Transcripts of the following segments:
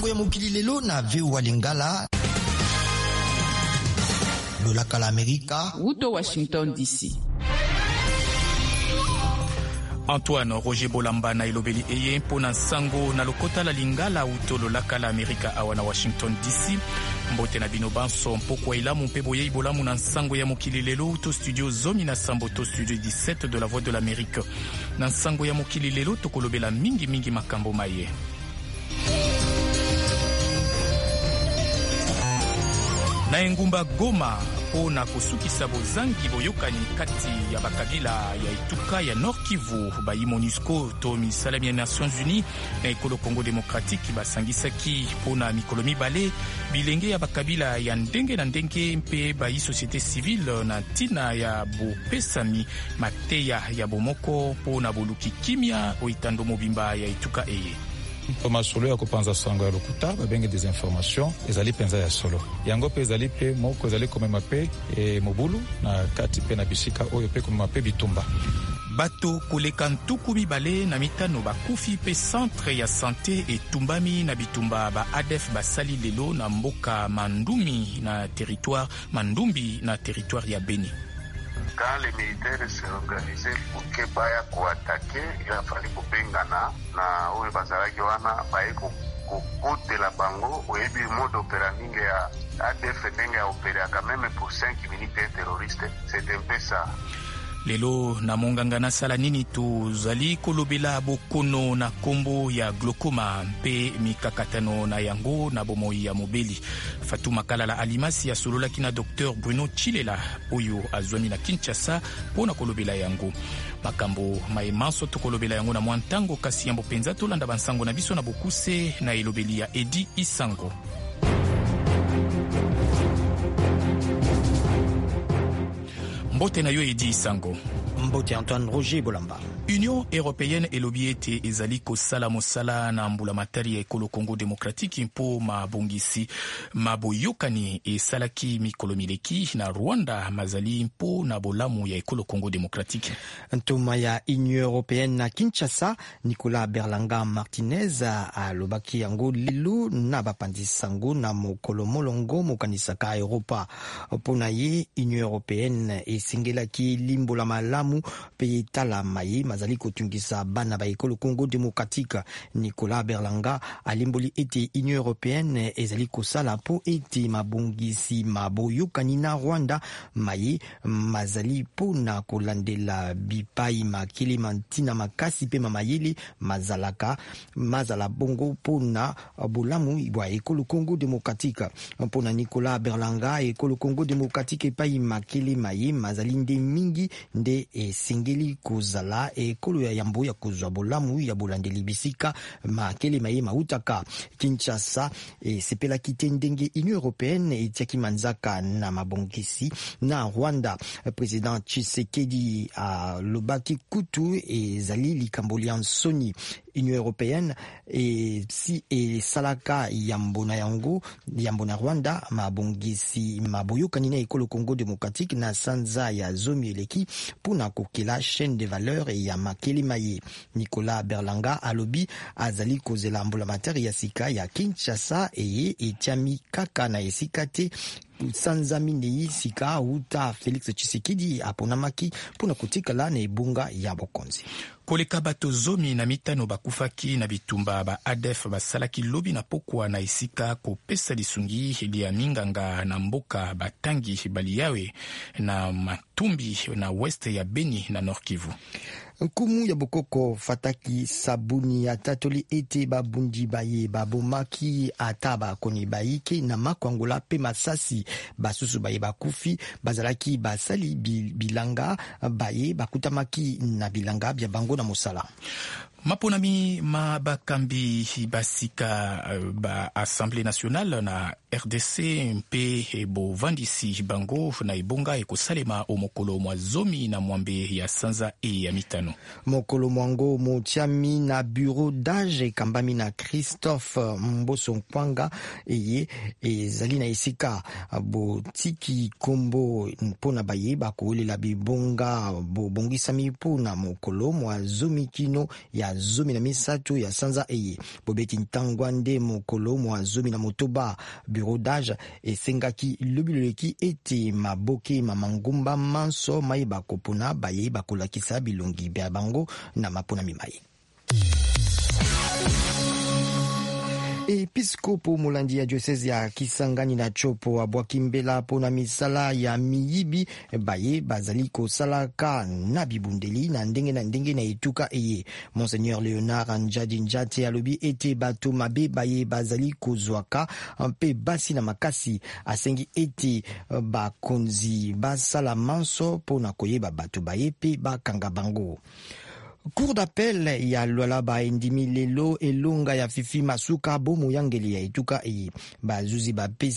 Nsango ya mokili lelo na VOA Lingala. Lolaka la Amerika. Uto Washington DC. Antoine Roger Bolamba na elobeli eye mpona nsango na lokota la Lingala uto lolaka la Amerika awa na Washington DC. Mbote na bino banso mpokwa ilamu mpe boyei bolamu na nsango ya mokili lelo uto studio zomi na sambo to studio 17 de la Voix de l'Amérique. Na nsango ya mokili lelo tokolobela mingi makambo maye. Na engumba Goma po na kosukisa bozangi boyokani kati ya bakabila ya etuka ya Nord Kivu bayi MONUSCO to misalami ya Nations Unies na ekolo Congo Démocratique basangisaki po na mikolo mibale bilenge ya bakabila ya ndenge na ndenge mpe bayi société civile na ntina ya bopesami mateya ya bomoko po na boluki kimia oitando mobimba ya etuka eye. Masolo ya kopanza sango ya lokuta babenge des informations ezali penza ya solo yango pe ezali pe moko ezali komema pe mobulu na kati pe na bisika oyo pe komema pe bitumba bato koleka ntuku mibale na mitano bakufi pe centre ya santé etumbami na bitumba ba ADF basali lelo na mboka Mandumbi na territoire ya Beni. Quand les militaires se organisaient pour que baya kuatake ya fali kupengana na oyo bazalaki wana baye kukutela bango oyebi mode opérating ya ADF ndenge ya opéraka même pour 5 minutes terroriste c'est un peu ça. Lelo na monganga na sala nini tozali kolobela bokono na kombo ya glaucoma mpe mikakatano na yango na bomoi ya mobeli. Fatuma Kalala Alimasi ya sololaki na Dr Bruno Chilela oyo azwami na Kinshasa pona kolobela yango. Makambo maemanso tokolobela yango na mwantango kasi yambo penza tolanda bansango na biso na bokuse na elobeli ya Edi Isango. Mbote na yo Edi Isango. Mbote Antoine Roger Bolamba. Union européenne elobi ete ezali kosala mosala na mbulamatari ya ekolo Congo Démocratique mpo mabongisi maboyokani esalaki mikolo mileki na Rwanda mazali mpo na bolamu ya ekolo Congo Démocratique. Ntoma ya Union européenne na Kinshasa, Nicolas Berlanga Martinez alobaki yango lelo na bapandisango na mokolo molongo mokanisaka Europa. Pona ye Union européenne esingelaki limbola malamu pe tala maye mazali kotungisa bana ba ekolo Congo Démocratique. Nicolas Berlanga alimboli ete Union européenne ezali kosala po ete mabongisi maboyokani na Rwanda maye mazali po na kolandela bipai makili mantina makasi pe mamayeli mazala bongo po na bolamu bwa ekolo Congo Démocratique. Po na Nicolas Berlanga ekolo Congo Démocratique epai makili maye mazali nde mingi nde esengeli kozala ekolo ya yambo ya kozwa bolamu ya bolandeli bisika makele maye mautaka. Kinshasa sepela kite ndenge Union européenne etiaki manzaka na mabongisi na Rwanda. Président Tshisekedi lobaki kutu ezali likamboli ya nsoni. Union européenne si salaka yambo na Rwanda mabongisi maboyokani na ekolo Congo Démocratique na sanza ya zomi eleki puna kokela chaîne de valeur ya makeli maye. Nicolas Berlanga alobi azali kozela mbulamatari ya sika ya Kinshasa eye etiami kaka na esika te sanza minei sika uta Félix Tshisekedi aponamaki puna kotikala na ebunga ya bokonzi. Koleka bato zomi na mitano bakufaki na bitumba ba ADF basalaki lobi na pokwa na esika kopesa lisungi lia minganga na mboka batangi baliyawe na matumbi na weste ya Beni na Nord Kivu. Nkumu ya bokoko fataki sabuni ya tatoli ete babundi baye babomaki ataba koni baike na makwangola pe masasi basusu baye bakufi bazalaki basali bilanga baye bakutamaki na bilanga bya bango na mosala. Maponami mabakambi basika ba Assemblée nationale na RDC mpe bovandisi bango na ibonga ekosalema omokolo mwa zomi na mwambe ya sanza ya mitano. Mokolo mwango motiami na bureau d'âge kambami na Christophe Mboso Nkwanga eye ezali na esika botiki kombo mpona baye bakolela bibonga bobongisami mpona mokolo mwa zomi kino ya 13 ya sanza eye. Bobeti ntangwa nde mokolo mwa 10 bureau d'âge esengaki lobiloleki ete maboke mamangumba manso mayeba kopona bayeba kolakisa bilongi bya bango na mapona mimaye. Episkopo molandi ya diocese ya Kisangani na Chopo abwakimbela pona misala ya miyibi baye bazali kosalaka na bibundeli na ndenge na etuka eye. Monseigneur Leonard Njadi Njate alobi ete bato mabe baye bazali kozwaka mpe basi na makasi, asengi ete bakonzi basala manso pona koyeba bato baye pe bakanga bango. Cour d'appel ya Lualaba endimi lelo elonga ya Fifi Masuka bomo yangeli ya etuka e bazuzi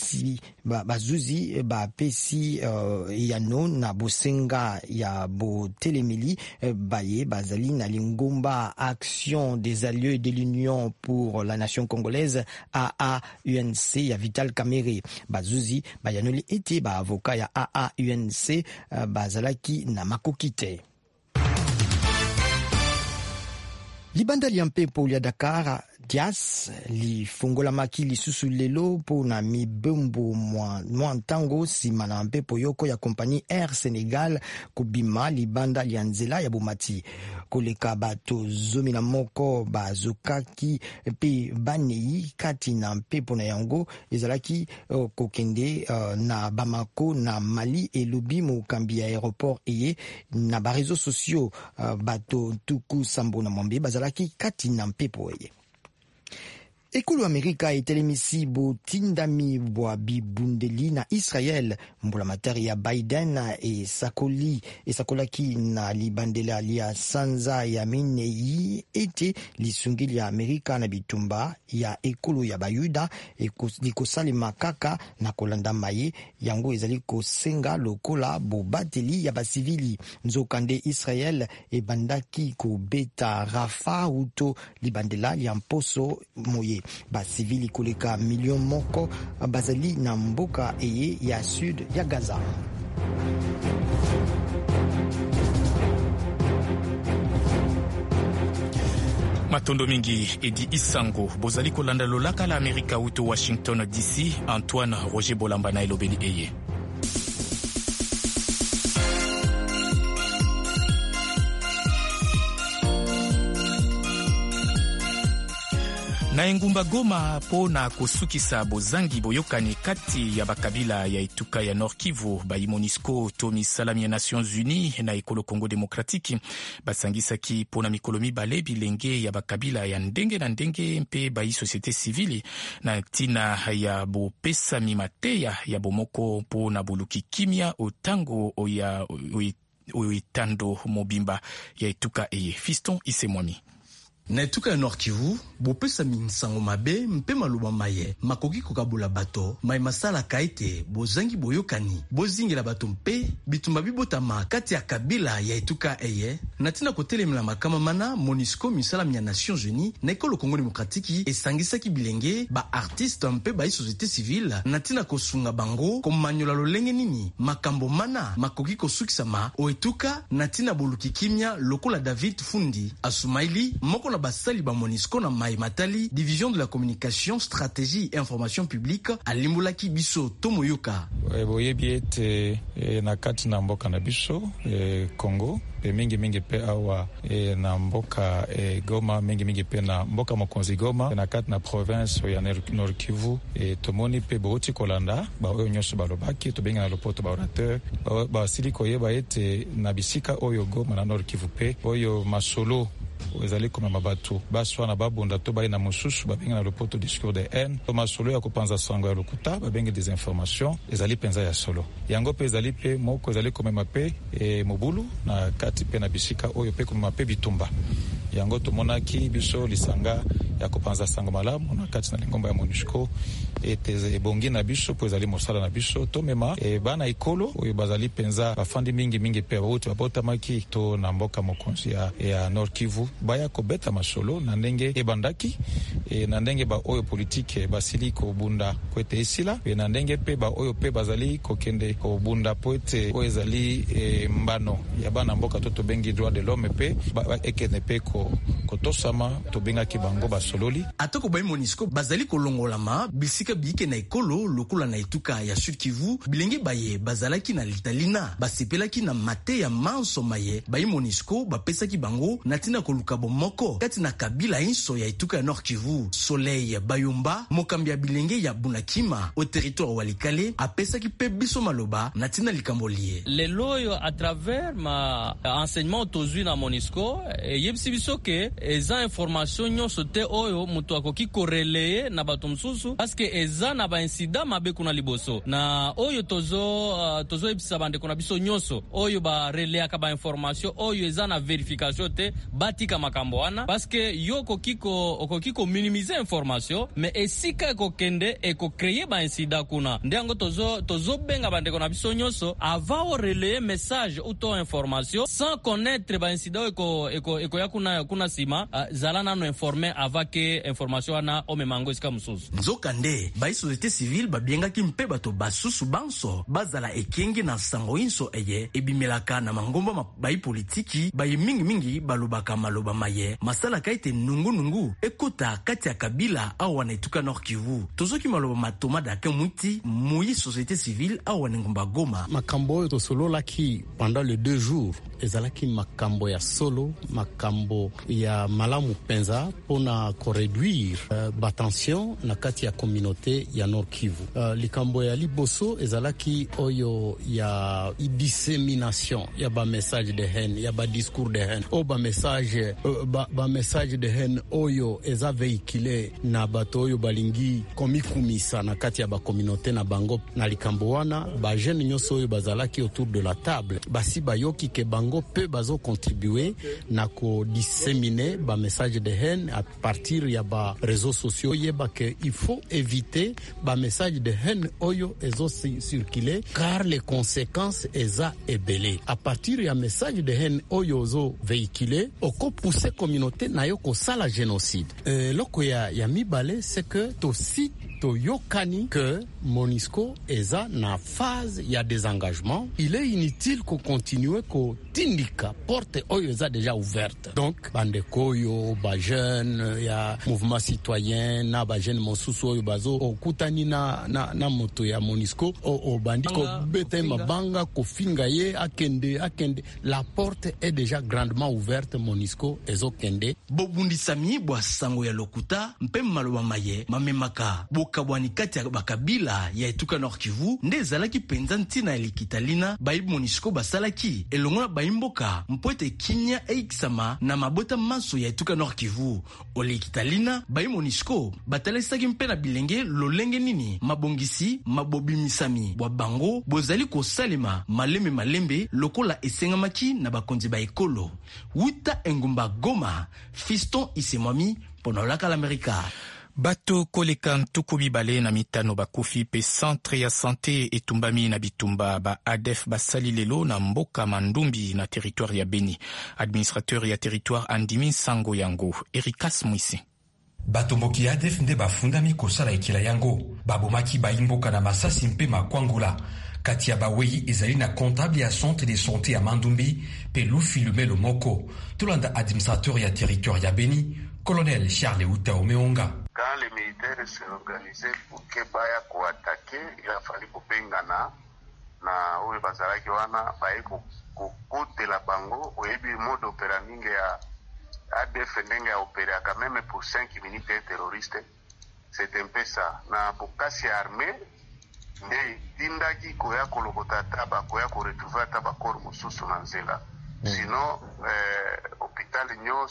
bapesi yano na bosenga ya botelemeli baye bazali na lingomba Action des alliés de l'Union pour la nation congolaise AAUNC ya Vital Kamerhe. Bazuzi bayanoli ete ba avoka ya AAUNC bazalaki na makokite. Libanda lia mpepo lia Dakar Dias li fungola maki lisusu lelo po na mibembo mwa ntango sima na mpepo yoko ya kompani Air Senegal kubima libanda lia nzela ya bomati. Koleka bato 11 bazokaki pe banei kati na mpepo na yango ezalaki kokende na Bamako na Mali elobi mokambi ya aéroport eye na barezo sociaux bato tuku sambo na mwambe bazalaki kati na mpepo eye. Ekulu Amerika etelemisi botindami bwa bibundeli na Israel. Mbulamatari ya Biden esakolaki na libandela lia sanza ya minei ete lisungili ya Amerika na bitumba ya ekulu ya Bayuda likosalema kaka na kolanda maye yango ezali kosenga lokola bobateli ya basivili. Nzokande Israel ebandaki kobeta Rafa uto libandela ya mposo moye. Basivili koleka million moko bazali na mboka eye ya sud ya Gaza. Matondo mingi Edi Isango bozali kolanda lolaka la Amerika uto Washington DC. Antoine Roger Bolamba na elobeli eye. Na engumba Goma po na kosukisa bozangi boyokani kati ya bakabila ya etuka ya Nord Kivu bayi MONUSCO to misalami ya Nations Unies na ekolo Congo Demokratiki basangisaki po na mikolo mibale bilenge ya bakabila ya ndenge na ndenge mpe bayi société civile na tina ya bopesa mimateya ya bomoko po na buluki kimia otango oitando mobimba ya etuka eye. Fiston Isemwami. Na etuka ya Nord Kivu, bopesa minsango mabe mpe maloba maye, makoki kokabula bato, mai masala kaite, bozangi boyokani, bozingela bato mpe, bitumba bibotama kati ya kabila ya etuka eye, natina kotelemela makama mana MONUSCO misalami ya Nations Unies, na ekolo Congo Demokratiki, esangisaki bilenge, ba artiste mpe ba société civile, natina kosunga bango, komanyola lolenge nini, makambo mana, makoki kosukisama, o etuka, natina boluki kimia, lokola David Fundi, Asumaili, moko na basali ba MONUSCO na mai matali division de la communication stratégie et information publique alimbulaki biso tomoyoka boyebi ete na kati na mboka na biso Congo mingi pe awa na mboka Goma mingi pe na mboka mokonzi Goma na kati na province ya Nord Kivu tomoni pe boti kolanda ba oyo nyonso balobaki to benga na lopoto ba orateur ba sili koyeba ete na bisika oyo Goma na Nord Kivu pe oyo masolo ezali komema bato baswa na babunda to bayi na mosusu babenga na lopoto discours de haine to masolo ya kopanza sango ya lokuta babenga des informations ezali penza ya solo yango pe ezali pe moko ezali komema pe mobulu na kati pe na bisika oyo pe komema pe bitumba yango tomonaki biso lisanga ya kopanza sango malamu na kati na lingomba ya MONUSCO ete ebongi na biso po ezali mosala na biso to mema bana ekolo oyo bazali penza bafandi mingi pe bauti babotamaki to na mboka mokonzi ya Nord Kivu baya kobeta masolo na ndenge ebandaki na ndenge ba oyo politike basili kobunda po ete esila na ndenge pe ba oyo pe bazali kokende kobunda po ete oyo ezali mbano ya bana mboka to tobengi droit de l'homme pe ekene pe kotosama tobengaki bango basololi atako ba MONUSCO bazali kolongolama bisika biike na ekolo lokula na etuka ya Sud Kivu bilenge baye bazalaki na litalina basepelaki na mate ya manso maye ba MONUSCO bapesaki bango na tina koluka bomoko kati na kabila inso ya etuka ya Nord Kivu. Soleil Bayomba mokambi ya bilenge ya Bunakima au territoire walikale apesaki pe biso maloba na tina likambolie leloyo à travers ma enseignement tozui na MONUSCO yebisi biso ke eza information nyonso te oyo mutu akoki koreleye na bato msusu paske eza na ba incident mabe kuna liboso na oyo tozo yebisa bandeko na biso nyonso oyo ba releyaka ba information oyo eza na verification te batika makambo wana paske yo okokiko minimiser information mais esika ekokende ekocreye ba incident kuna ndengo tozo benga bandeko na biso nyonso avant o relayer message ou to information sans connaître ba incident eko ya kuna sima zala nano informer avant que information wana o memango esika mususu nzokande ba société civile babiengaki mpe bato basusu banso bazala ekenge na sango inso eye ebimelaka na mangomba bai politiki bai mingi balobaka maloba maye masala kaite nungu ekota kati ya kabila awa na etuka Nord Kivu tozoki maloba matoma da kemuti muyi société civile awa na ngomba Goma makambo to solo laki pendant les 2 jours ezalaki makambo ya solo makambo ya malamu penza pona ko réduire batension na kati ya communauté ya Nord Kivu likambo ya liboso ezalaki oyo ya dissémination ya ba message de haine ya ba discours de haine o ba message de haine oyo eza véhiculé na bato oyo balingi komikumisa na kati ya ba communauté na bango na likambo wana ba jeune nyonso oyo bazalaki autour de la table basi bayoki ke bango pe bazo contribuer na ko disséminer ba message de haine à partir ya ba réseaux sociaux yeba que il faut éviter ba message de haine oyo ezo circuler car les conséquences eza ebele à partir ya message de haine oyo zo véhiculer oko pousser communauté na yo ko sala génocide loko ya mibale c'est que tosi toyokani que MONUSCO eza na phase ya désengagement il est inutile ko continuer ko tindika porte oyo eza déjà ouverte donc bandeko yo ba jeune ya mouvement citoyen na ba jeune mosusu oyo bazo okutani na moto ya MONUSCO o bandiko bete mabanga ko finga ye akende la porte est déjà grandement ouverte MONUSCO ezo kende bobundi sami bwa sango ya lokuta mpe maloba maye mamemaka bokabwani kati ya bakabila ya etuka Nord Kivu nde zalaki penza ntina elikitalina bai MONUSCO basalaki elongo na baimboka mpoete kinya eiksama na mabota maso ya etuka Nord Kivu olikitalina bai MONUSCO batalesaki mpe na bilenge lolenge nini mabongisi mabobimisami bwa bango bozali kosalema malembe lokola esengamaki na bakonzi ba ekolo wuta engumba Goma Fiston Isemwami pona laka l'Amerika bato koleka ntuku mibale na mitano bakufi pe centre ya santé etumbami na bitumba ba ADF basali lelo na mboka Mandumbi na territoire ya Beni. Administrateur ya territoire andimi sango yango Erikas Mwisi. Bato mboki ADF nde bafundami kosala ekila yango babomaki baimboka na masasi mpe makwangula kati ya bawei ezali na comptable ya centre de santé ya Mandumbi pe lufi lumelo moko tolanda administrateur ya territoire ya Beni colonel Charles Uta Omeonga. Quand les militaires se organisaient pour que baya ko attaquer il a fallu kopengana na oyo bazalaki wana baye ko kote la bango oyebi mode opérating ya ADF ndenge ya opérer quand même pour 5 minutes terroriste c'est un peu ça na bokasi armée nde tindaki koya kolokota taba koya ko retrouver taba corps mususu na nzela sinon hôpital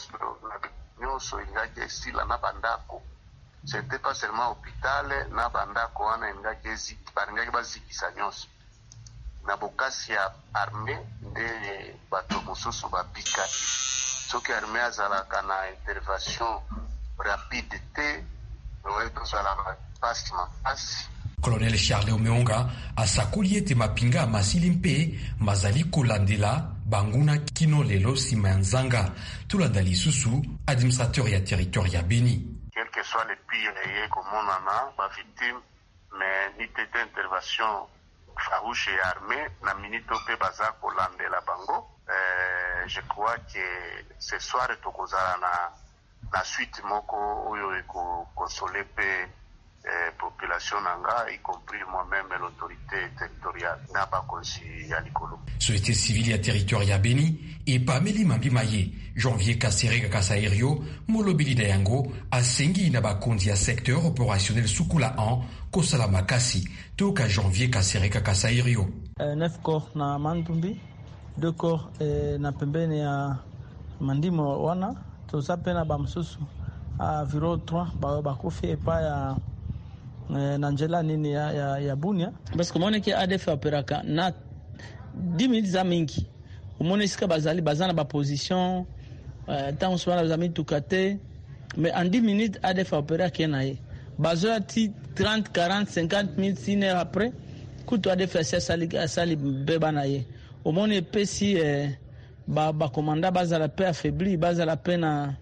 nyonso ingaki esila na bandako c'était pas seulement hôpital na bandako wana ingaki bazikisa nyonso na bokasi ya armée nde bato mususu babikaki soki armée azalaka na intervention rapide te oyo tozala mpasi makasi. Colonel Charles Omeonga asakoli ete mapinga masili mpe mazali kolandela banguna kino lelo nsima ya nzanga tolanda lisusu administrateur ya territoire ya Beni. Quel que soit le pire eye komonana bavictime mais nite d'intervention farouche et armée na minute mpe baza kolandela bango. Je crois que ce soir tokozala na suite moko oyo ekokonsole mpe population nanga, y compris moi-même l'autorité territoriale na bakonzi ya likolo. Société civile ya territoire ya Beni et Pameli Mambimaye Janvier Kasereka Kasairio molobeli na yango asengi na bakonzi ya secteur opérationnel Sukula 1 kosala makasi toka Janvier Kasereka Kasairio. 9 corps na Mandumbi, 2 corps na pembeni ya Mandimo wana tosape na bamsusu a viro 3 bakufi epa ya na njela nini ya Bunia parce que mone ki ADF operaka na 10 minutes za mingi umone sika bazana ba position tant soit les amis tukate mais en 10 minutes ADF operaka naye bazoa 30 40 50 minutes une heure après kuto ADF sali beba naye umone pesi ba commanda bazala pe affaibli bazala pe na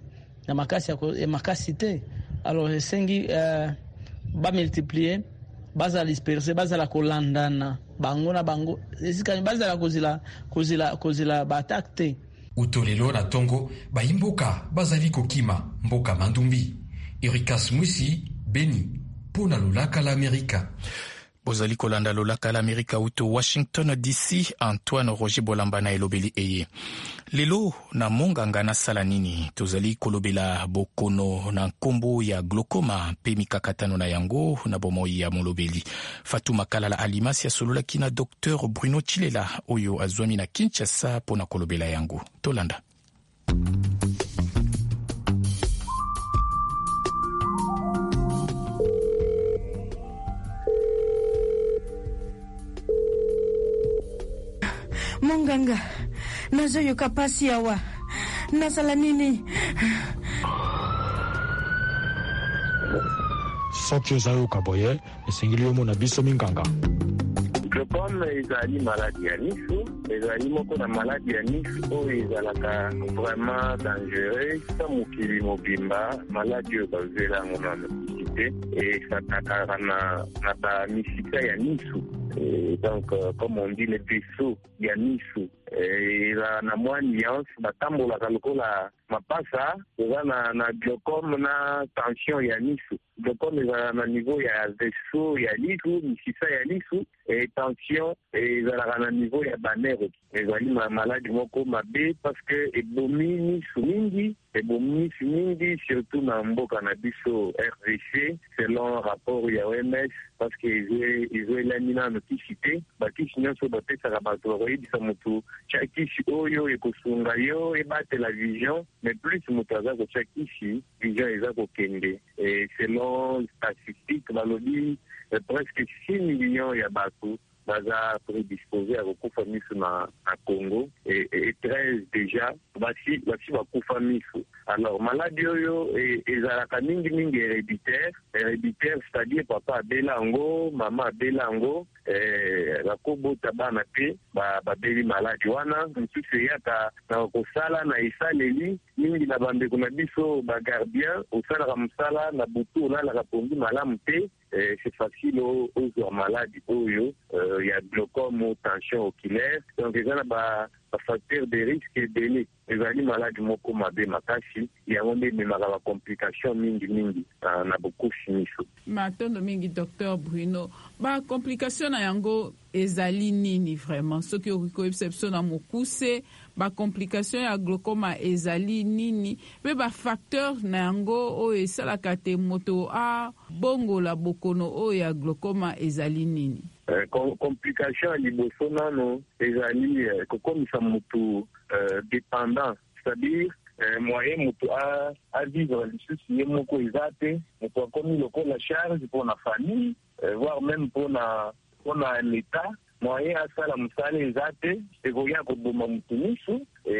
makasi te alors sengi ba multiplier baza disperser baza la kolandana bango na bango esika baza la kozila ba attaque utolelo na tongo ba imboka bazali kokima mboka Mandumbi. Ericas Musi Beni pona lolaka la Amerika. Bozali kolanda lolaka la Amerika uto Washington DC. Antoine Roger Bolamba na elobeli eye lelo na monganga na sala nini tozali kolobela bokono na nkombo ya glaucoma pe mikakatano na yango na bomoi ya molobeli Fatuma Kalala Alimasi ya sololaki na Dr Bruno Chilela oyo azwami na Kinshasa pona kolobela yango tolanda. Monganga nazoyoka pasi awa nasala nini soki ozayoka boye esengeli omona biso minganga. Glaucome ezali maladi ya nisu, ezali moko na maladi ya nisu oyo ezalaka vraiment dangereux sa mokili mobimba. Maladi oyo bazwela yango na mokili te esakaka na bamisika ya nisu. Donc, comme on dit, les vaisseaux, il y a Nisu. Et la mwa nuance, batambolaka lokola mapasa, eza na glaucome na tension ya Nisu. Glaucome eza na niveau ya vaisseau ya Nisu, misisa ya Nisu, et tension ezalaka na niveau ya banere. Ezali maladi moko mabe parce que ebomi Nisu mingi, surtout na mboka na biso RDC, selon rapport ya OMS, parce que ezwelani nano kisi te, bakisi nyonso bapesaka bato bakoyebisa motu tia kisi oyo ekosunga yo ebatela vision, mais plus moto aza kotia kisi vision eza kokende. Selon statistique balobi presque 6 millions ya bato baza prédisposé à kokufa misu na Congo et 13 déjà basi bakufa misu. Alors maladie oyo ezalaka mingi héréditaire, c'est-à-dire papa abela ngo, mama abela ngo, bakobota bana pe babeli maladi wana mosusu eyaka na kosala na esaleli mingi na bandeko na biso bagardien osalaka mosala na butu olalaka pongi malamu te. C'est facile aux maladies oyo ya glaucome, tension oculaire. Donc il y a ba facteur de risque ebele ezali maladi moko mabe makasi yango nde memaka ba complication mingi na bokufi miso. Matondo mingi Dr Bruno, ba complication na yango ezali nini vraiment soki okikoyebisa biso na mokuse ba complication ya glaucoma ezali nini pe ba facteur na yango oyo esalaka te moto a bongola bokono oyo ya glaucoma ezali nini? Complication ya liboso nano ezali kokomisa motu dépendant, c'est-à-dire moyen moto a vivre lisusu ye moko eza te, moto akomi lokola charge mpona famille, voire même mpona l'état, moyen asala mosala eza te, ekoya koboma motu misu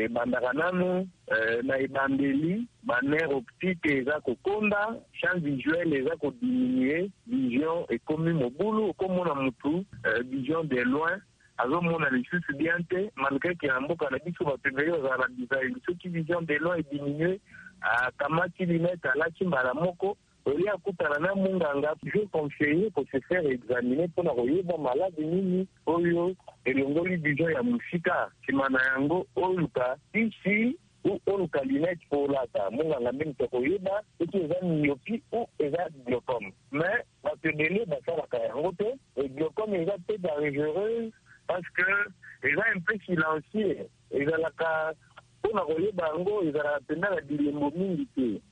bandaka nanu na ebandeli banere optique eza kokonda, champ visuel eza kodiminue, vision ekomi mobulu, okomona mutu vision de loin azomona lisusu bien te, malgré que na mboka na biso bato ebele bazala na bizaeli soki vision de loin ediminue akamati lunette alaki mbala moko olia akutana na munganga je conseiller pour se faire examiner mpona koyeba maladi nini oyo elongoli vision ya mosika nsima na yango oluka isi oluka lunette mpo olata munganga ndenge tokoyeba soki eza myopi ou eza glaucome. Mais bato ebele basalaka yango te, glaucome eza te dangereuse parce que eza un peu silencieux, ezalaka mpona koyeba yango ezalaka mpenza na bilembo mingi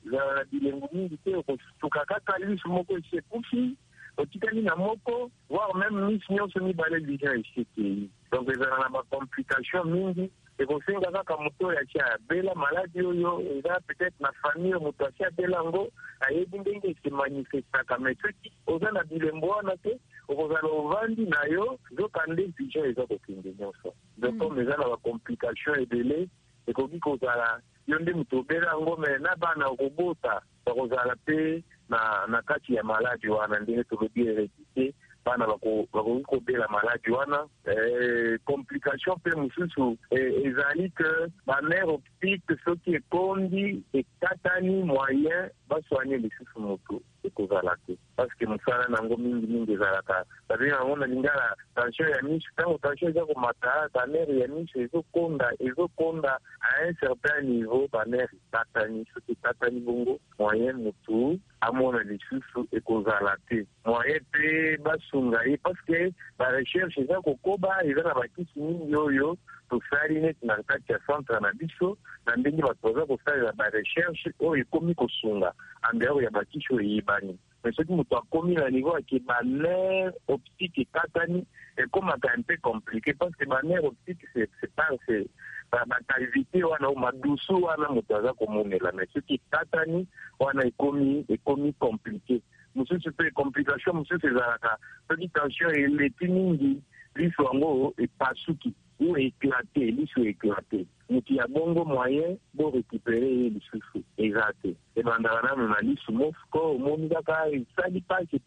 te, okosuka kaka lisu moko esi ekufi otikali na moko voire même misi nyonso mibale vision esi ekei. Donc ezala na bacomplication mingi, ekosenga kaka moto oyo atia abela maladi oyo eza peut-être na famille oyo moto atia abela yango ayebi ndenge esemanifestaka. Mais soki oza na bilembo wana te okozala ovandi na yo zokande vision eza kokende nyonso. Donc comme eza na bacomplication ebele ekoki kozala yo nde moto obela yango me na bana okobota bakozala mpe na kati ya maladi wana ndenge tolobi hérédité bana bakoki kobela maladi wana. Complication mpe mosusu ezali ke banere optique soki ekondi ekatani moyen basoigne lisusu motu ekozala te parce que mosala nango mingi ezalaka babengi yango na lingala tension ya miso. Ntango tension eza komata banere ya miso ezokonda à un certain niveau banere ekatani soki ekatani bongo moyen motu amona lisusu ekozala te. Moyen mpe basunga ye parce que barecherche eza kokoba eza na bakisi mingi oyo tosali neti na kati ya centre na biso na ndenge bato baza kosalela barecherche oyo ekomi kosunga andeyaro ya bakisi oyo eyebani. Mais soki moto akomi na niveau ake banere optique ekatani ekomaka un peu compliqué parce que banere optique c'est bacavité wana madusu wana moto aza komonela. Mais soki ekatani wana ekomi compliqué. Mosusu mpe complication mosusu ezalaka soki tension eleti mingi liso yango epasuki ou éclaté, liso éclaté. Moto ya bongo moyen bo récupérer ye lisusu eza te. Ebandaka nano na liso mosuko omoni kaka esali pasi.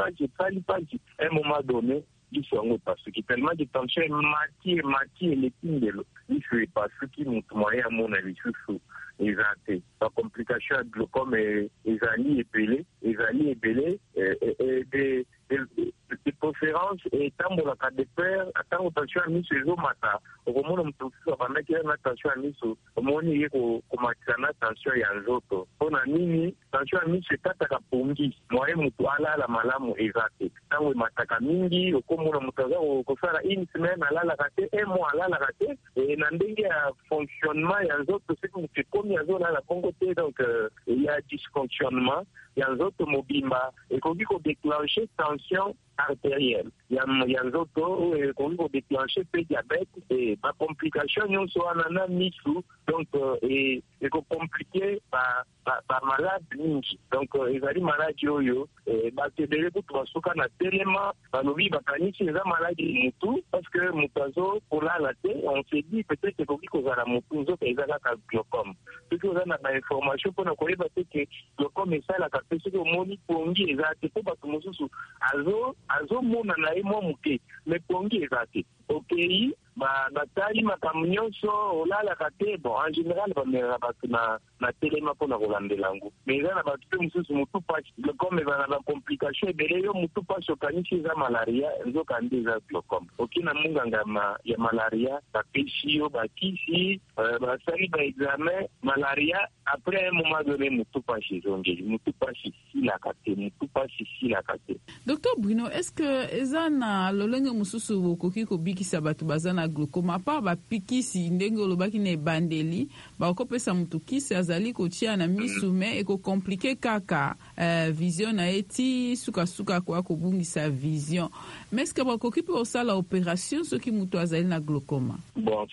Un moment donné liso yango epasuki tellement que tension emati eleki ndelo liso epasuki moto moyen amona lisusu eza te. Bacomplication ya glaucome ezali ebele de préférence etambolaka de pair atango tension ya miso ezomata okomona moto mosusu abandaki na tension ya miso omoni ye komatisa na tension ya nzoto. Mpona nini tension ya miso ekataka pongi moye moto alala malamu eza te. Ntango emataka mingi okomona moto aza kosala une semaine alalaka te, un mois alalaka te, na ndenge ya fonctionnement ya nzoto soki moto ekomi azolala bongo te. Donc il y a dysfonctionnement ya nzoto mobimba ekoki kodéclencher tension artérielle ya nzoto oyo ekoki kodéclencher mpe diabète bacomplication nyonso wana na misu. Donc ekokomplike bamalade mingi. Donc ezali maladi oyo bato ebele kutu basuka na telema balobi bakanisi eza maladi mutu parce que moto azokolala te. On se dit peut-être ekoki kozala motu nzoka eza kaka glaucome. Soki oza na bainformation mpona koyeba te ke glaucome esalaka mpe soki omoni pongi eza te mpo bato mosusu azomona na ye mwa moke me pongi eza te okei batali makambo nyonso olalaka te. Bon en général bamelaka bato na telema mpona kolandela yango. Mais eza na bato mpe mosusu motu pasi glaucome eza na bacomplication ebele yo motu pasi okanisi eza malaria nzoka nde eza glaucome. oki na munganga ya malaria bapesi yo bakisi basali baexamen malaria après un moment donné motu pasi ezongeli motu pasi silaka te. Dr Bruno, est-ce que eza na lolenge mosusu bokoki kobikisa bato baza na glaucome apa bapikisi ndenge olobaki na ebandeli bakopesa motu kisi azali kotia na misu me ekokomplike kaka vision na eti sukasuka kwa kobungisa vision. Mais est-ce que bakoki pe osala opération soki motu azali na glaucome? Bon,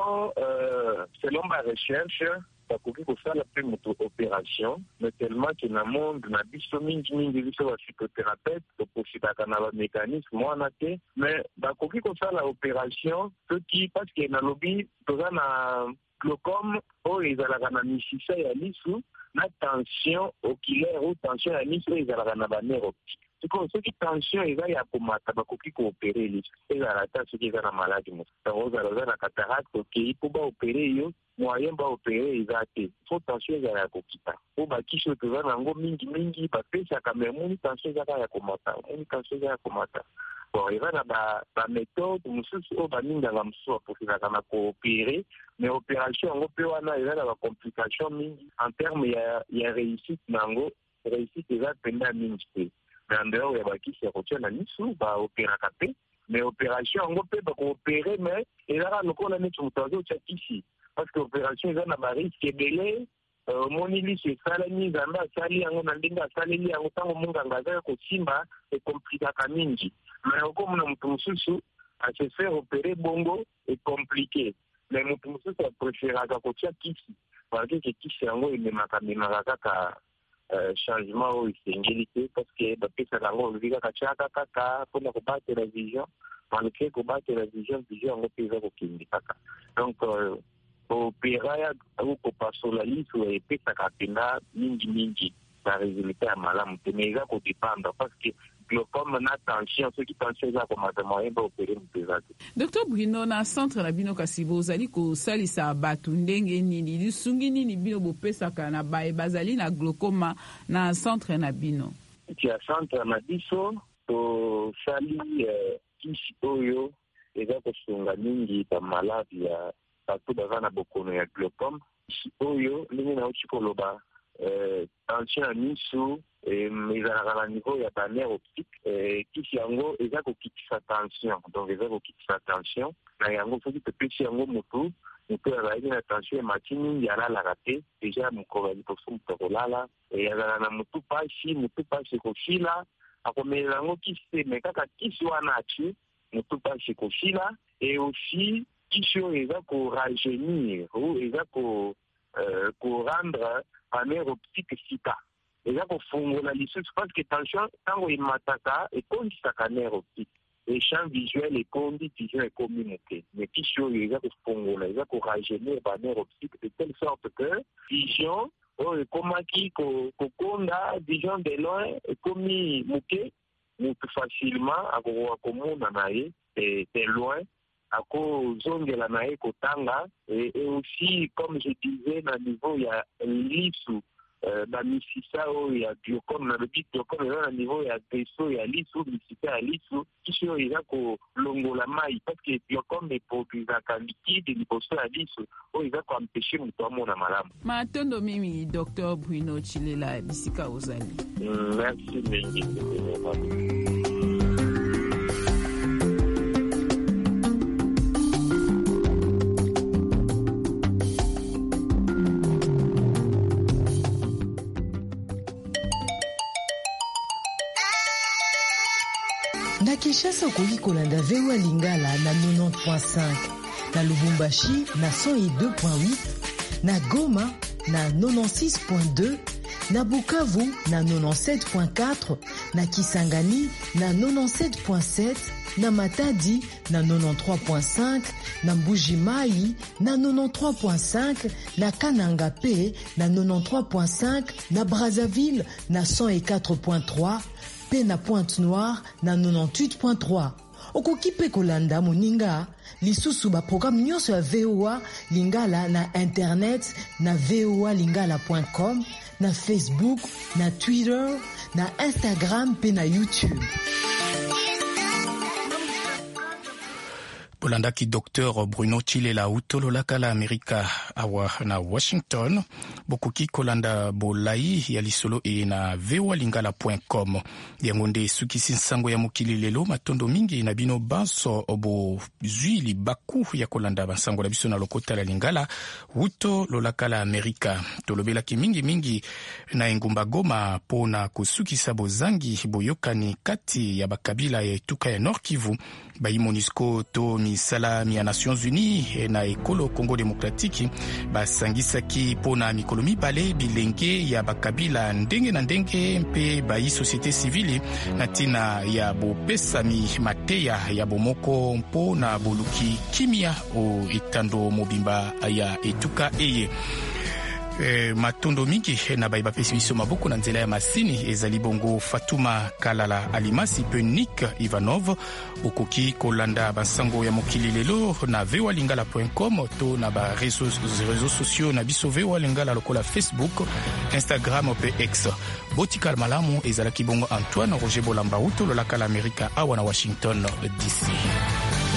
selon ma recherche bakoki kosala mpe moto opération mais tellement ke na monde na biso mingi biso bapsychothérapeute toposidaka na bamécanisme wana te. Mais bakoki kosala opération soki parce que nalobi toza glaucome oyo ezalaka na misisa ya lisu na tension oculaire ou tension ya lisu oyo ezalaka na banere optique. Sikoyo soki tension eza ya komata bakoki koopere lisu ezala ata soki eza na maladi mosusu. Tango ozala oza na cataracte okei mpo baopere yo moyen baopere eza te. Fo tension ezala ya kokita. Po bakisi oyo toza nango mingi bapesaka me moni tension ezaka ya komata. Moni tension eza ya komata. Bon, eza na baméthode mosusu oyo baningaka mosusu baprofitaka na koopere, mais opération yango mpe wana eza na bacomplication mingi en terme ya réussite nango. Réussite eza pende ya mingi te. Mais en dehors ya bakisi ya kotia na misu baoperaka te, mais opération yango mpe bakoopere mais ezaka lokola neti moto azotia kisi, parce que opération eza na bariske ebele. Omoni lisu esalemi nzambe asali yango na ndenge asaleli yango ntango monganga azaka kosimba ekomplikaka mingi. Mais okomona moto mosusu ase faire opérer bongo ekomplike, mais moto mosusu apreferaka kotia kisi bakeke kisi yango memaka kaka changement oyo esengeli te, parce que bapesaka yango olobi kaka tiaka kaka mpona kobatela vision, malgré kobatela vision yango mpe eza kokende kaka. Donc opéra ya kopasola lisu epesaka mpenza mingi na résultat ya malamu te, mais eza kodépendre parce que glaucome na tension soki tension eza komata moyen baopere moto eza te. Dr Bruno, na centre na bino kasi bozali kosalisa bato ndenge nini, lisungi nini bino bopesaka na baye bazali na glaucome na centre na bino? Ya centre na biso tosali kisi oyo eza kosunga mingi bamaladi ya bato baza na bokono ya glaucome. Kisi oyo ndenge nauti koloba tension ya misu ezalaka na niveau ya banere optique. Kisi yango eza kokitisa tension, donc eza kokitisa tension na yango soki topesi yango motu azalaki na tension emati mingi alalaka te, deja mokolo ya liboso moto akolala, azala na motu pasi ekofila akomelela yango kisi te, me kaka kisi wana ati motu pasi ekofila. Et aussi kisi oyo eza korajeunir ou eza korendre banere optique sika, eza kofungola lisusu parce que tension ntango emataka ekondisaka nerf optique, et champ visuel ekondi, vision ekomi moke. Mais kisi oyo eza kofungola, eza korajeunir banere optique de telle sorte que vision oyo ekomaki kokonda, vision de loin ekomi moke, motu facilement akokoka komona na ye de loin, akozongela na ye kotanga. Et aussi comme je disais na niveau ya lisu bamisisa oyo ya glaucome, na lobi glaucome eza na niveau ya vaisseau ya lisu, misisa ya lisu, kisi oyo eza kolongola mai parce que glaucome eproduisaka liquide liboso ya lisu oyo eza koampeshe moto amona malamu. Matondo mimi Dr Bruno Chilela bisika ozali. Merci mingi. Na Kinshasa okoki kolanda VOA Lingala na 90.5, na Lubumbashi na 102.8, na Goma na 96.2, na Bukavu na 97.4, na Kisangani na 97.7, na Matadi na 93.5, na Mbuji-Mayi na 93.5, na Kananga Pe na 93.5, na Brazzaville na 104.3, pe na Pointe-Noire na 98.3. Okoki pe kolanda moninga lisusu ba programme nyonso ya VOA Lingala na internet na voalingala.com, na Facebook, na Twitter, na Instagram pe na YouTube. Polandaki Dr Bruno Chilela utololaka la Amerika awa na Washington, bokoki kolanda bolai ya lisolo e na voalingala.com. Yango nde sukisi nsango ya mokili lelo, matondo mingi na bino banso obo zuili baku ya kolanda bansango na biso na lokota la Lingala utololaka la Amerika. Tolobelaki mingi na engumba Goma pona kusukisa bozangi boyokani kati ya bakabila ya etuka ya Nord Kivu bayi MONUSCO to misala ya Nations Unies na ekolo Congo Démocratique basangisaki pona mikolo mibale bilenge ya bakabila ndenge na ndenge mpe bayi société civile na tina ya bopesami mateya ya bomoko mpo na boluki kimia o etando mobimba ya etuka eye. Matondo mingi na bayi bapesi biso maboko na nzela ya masini ezali bongo Fatuma Kalala Alimasi pe Nick Ivanov. Okoki kolanda basango ya mokili lelo na vewalingala.com to na ba réseaux sociaux na biso vewalingala lokola Facebook, Instagram pe X. Botikal malamu ezalaki bongo Antoine Roger Bolamba uto lolaka la Amerika awa na Washington DC.